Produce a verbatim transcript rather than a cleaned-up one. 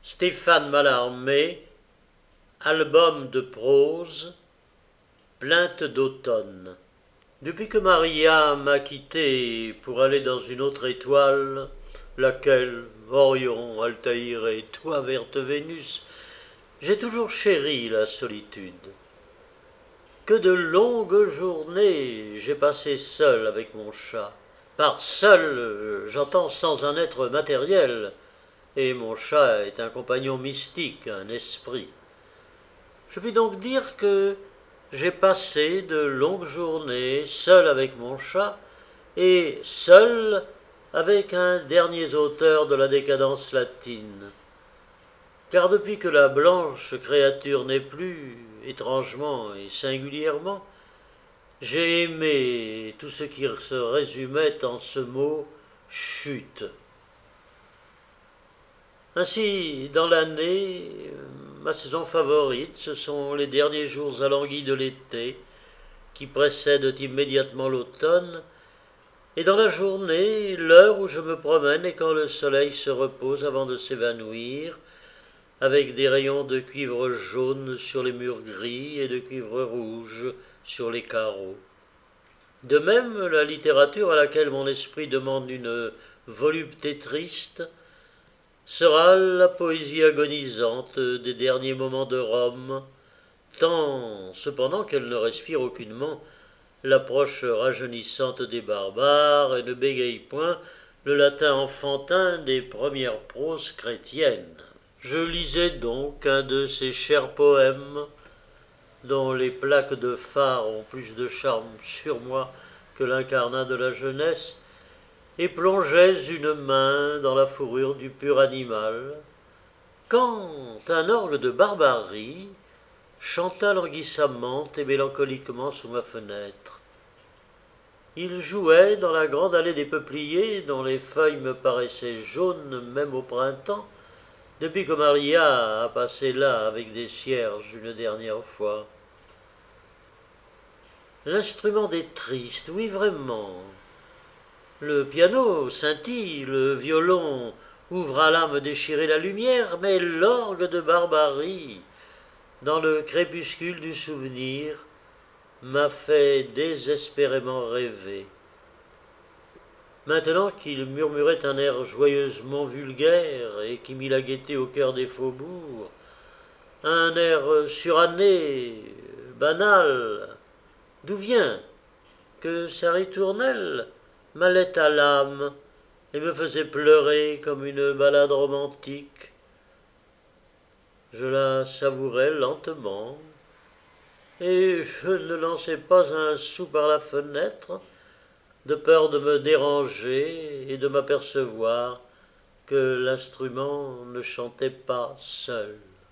Stéphane Mallarmé, album de prose, plainte d'automne. Depuis que Maria m'a quitté pour aller dans une autre étoile, laquelle, Orion, Altaïr et toi, verte Vénus, j'ai toujours chéri la solitude. Que de longues journées j'ai passées seul avec mon chat. Par seul, j'entends sans un être matériel, et mon chat est un compagnon mystique, un esprit. Je puis donc dire que j'ai passé de longues journées seul avec mon chat et seul avec un dernier auteur de la décadence latine. Car depuis que la blanche créature n'est plus, étrangement et singulièrement, j'ai aimé tout ce qui se résumait en ce mot chute. Ainsi, dans l'année, ma saison favorite, ce sont les derniers jours alanguis de l'été, qui précèdent immédiatement l'automne, et dans la journée, l'heure où je me promène et quand le soleil se repose avant de s'évanouir, avec des rayons de cuivre jaune sur les murs gris et de cuivre rouge sur les carreaux. De même, la littérature à laquelle mon esprit demande une volupté triste sera la poésie agonisante des derniers moments de Rome, tant cependant qu'elle ne respire aucunement l'approche rajeunissante des barbares et ne bégaye point le latin enfantin des premières proses chrétiennes. Je lisais donc un de ces chers poèmes dont les plaques de phare ont plus de charme sur moi que l'incarnat de la jeunesse, et plongeais une main dans la fourrure du pur animal, quand un orgue de barbarie chanta languissamment et mélancoliquement sous ma fenêtre. Il jouait dans la grande allée des peupliers, dont les feuilles me paraissaient jaunes même au printemps, depuis que Maria a passé là avec des cierges une dernière fois. L'instrument est triste, oui vraiment. Le piano scintille, le violon ouvre à l'âme déchirer la lumière, mais l'orgue de barbarie, dans le crépuscule du souvenir, m'a fait désespérément rêver. Maintenant qu'il murmurait un air joyeusement vulgaire et qui mit la gaieté au cœur des faubourgs, un air suranné, banal, d'où vient que sa ritournelle m'allait à l'âme et me faisait pleurer comme une ballade romantique. Je la savourais lentement, et je ne lançais pas un sou par la fenêtre, de peur de me déranger et de m'apercevoir que l'instrument ne chantait pas seul.